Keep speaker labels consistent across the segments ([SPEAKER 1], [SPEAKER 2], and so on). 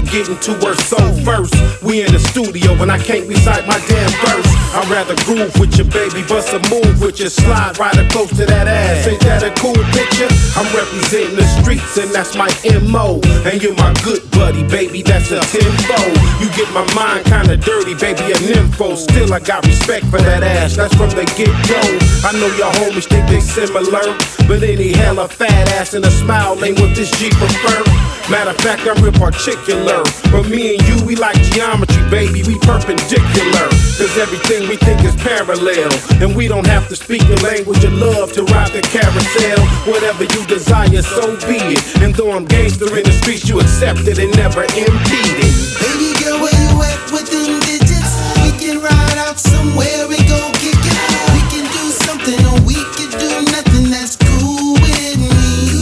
[SPEAKER 1] getting to her soul first. We in the studio and I can't recite my damn verse. I'd rather groove with your baby, bust a move with your slide right up close to that ass. Ain't that a cool picture? I'm representing the streets and that's my MO. And you're my good buddy, baby, that's a tenfold. You get my mind kinda dirty, baby, an info. Still I got respect for that ass, that's from the get-go. I know your homies think they similar, but any hella fat ass and a smile ain't what this G prefer. Matter of fact, I'm real particular, but me and you, we like geometry, baby, we perpendicular. Cause everything we think is parallel, and we don't have to speak the language of love to ride the carousel. Whatever you desire, so be it. And though I'm gangster in the streets, you accept it and never impede it.
[SPEAKER 2] Baby girl, where you at with them digits? We can ride out somewhere and go kick it. We can do something or we can do nothing, that's cool with me.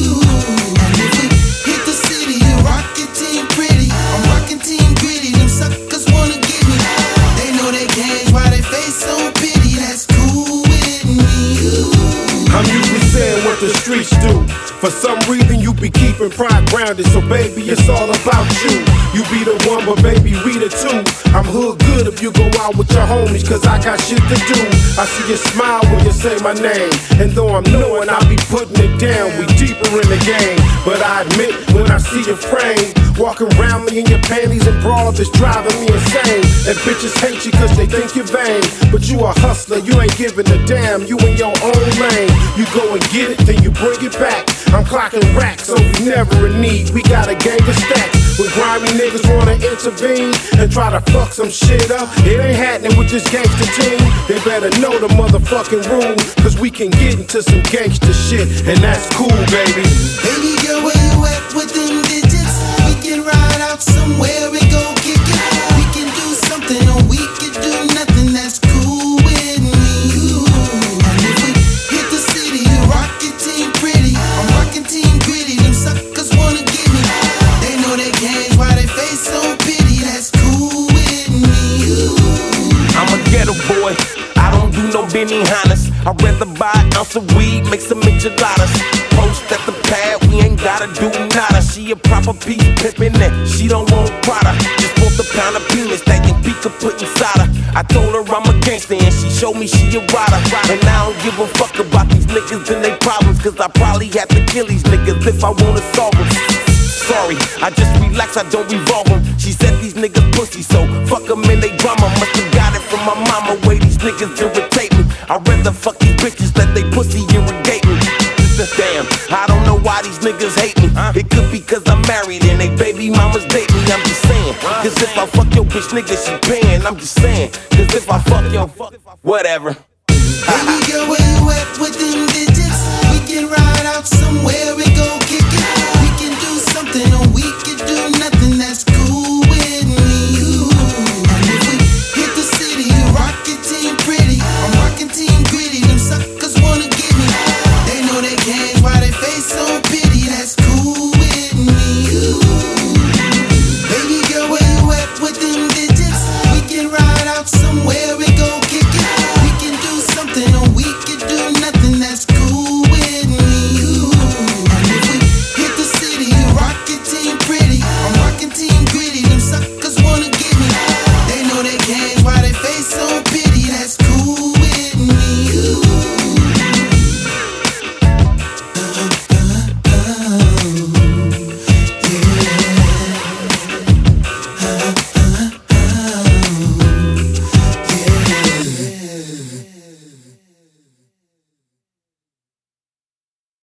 [SPEAKER 2] And if we hit the city, you're rockin' Team Pretty, I'm rockin' Team Gritty. Them suckers wanna get me, they know they can't, why they face so pity, that's cool with me.
[SPEAKER 1] I'm usually saying what the streets do. For some reason you be keeping pride grounded, so baby it's all about you. You be the one, but baby we the two. I'm hood good if you go out with your homies, cause I got shit to do. I see you smile when you say my name, and though I'm knowing I be putting it down, we deeper in the game. But I admit when I see your frame walking around me in your panties and bras, it's driving me insane. And bitches hate you cause they think you're vain, but you a hustler, you ain't giving a damn. You in your own lane, you go and get it, then you bring it back. I'm clocking racks, so we never in need. We got a gang of stacks. When grimy niggas wanna intervene and try to fuck some shit up, it ain't happening with this gangster team. They better know the motherfucking rules, cause we can get into some gangster shit, and that's cool, baby.
[SPEAKER 2] Baby girl, where you at with them digits? We can ride out somewhere and go kick it. We can do something or we can do nothing, that's cool with me. And if we hit the city, you're rockin' Team Pretty, I'm rockin' Team Gritty. Them suckers wanna get me, they know they can't, why they face so pity, that's cool with me.
[SPEAKER 3] I'm a ghetto boy, I don't do no Benihana's. I'd rather buy an ounce of weed, make some enchiladas. Post at the pad, we ain't gotta do nada. She a proper piece pimpin' that, she don't want Prada. Just want the pound of penis that your beat could put inside her. I told her I'm a gangster and she showed me she a rider. And I don't give a fuck about these niggas and they problems, cause I probably have to kill these niggas if I wanna solve them. Sorry, I just relax, I don't revolve them. She said these niggas pussy, so fuck them in they drama. Must've got it from my mama, way these niggas irritate me. I'd rather fuck these bitches that they pussy irrigate me. Damn, I don't know why these niggas hate me. It could be cause I'm married and they baby mamas date me, I'm just saying. Cause if I fuck your bitch nigga, she paying, I'm just saying. Cause if I fuck your, whatever.